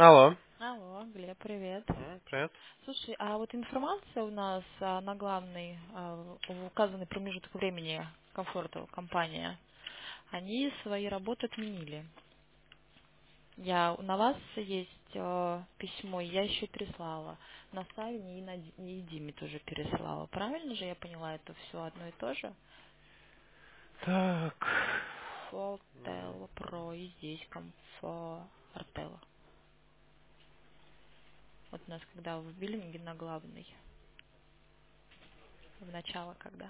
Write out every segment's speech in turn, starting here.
Алло. Алло, Глеб, привет. Привет. Слушай, а вот информация у нас на главный, в указанный промежуток времени комфорта компания, они свои работы отменили. На вас есть письмо, я еще переслала. На Савине и Диме тоже переслала. Правильно же я поняла, это все одно и то же? Так. Фотел Про и здесь Комфортел. Вот у нас когда в биллинге на главный, в начало когда.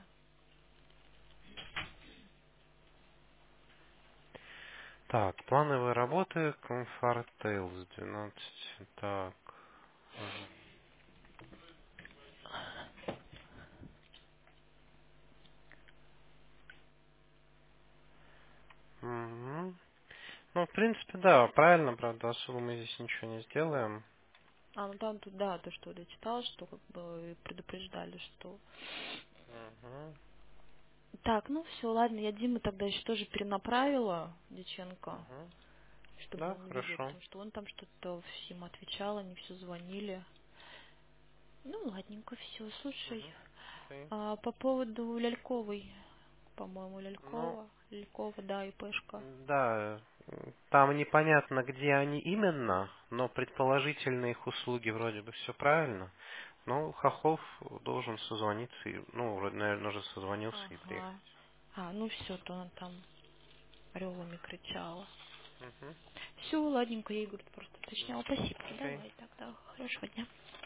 Так, плановые работы, Comfort Tales 12. Так. Ага. Мгм. Ну, в принципе, да, правильно, правда, особо мы здесь ничего не сделаем. Ну там тут, да, то, что я читала, что как бы предупреждали, что... Мгм. Так, ну все, ладно, я Диму тогда еще тоже перенаправила, Дьяченко, Мгм. чтобы Да, он видел, хорошо. потому что он там что-то всем отвечал, они все звонили. Ну, ладненько, все, слушай. Мгм. Окей. По поводу Ляльковой, по-моему, Ну, Лялькова, да, и Пешка. да, там непонятно, где они именно, но предположительно их услуги вроде бы все правильно. Ну, Хохлов должен созвониться, ну, вроде, наверное, уже созвонился и Ага. приехать. Ну все, то она там ревами кричала. Мгм. Все, ладненько, я ей говорю, просто уточняла. Спасибо, Окей. давай тогда. Хорошего дня.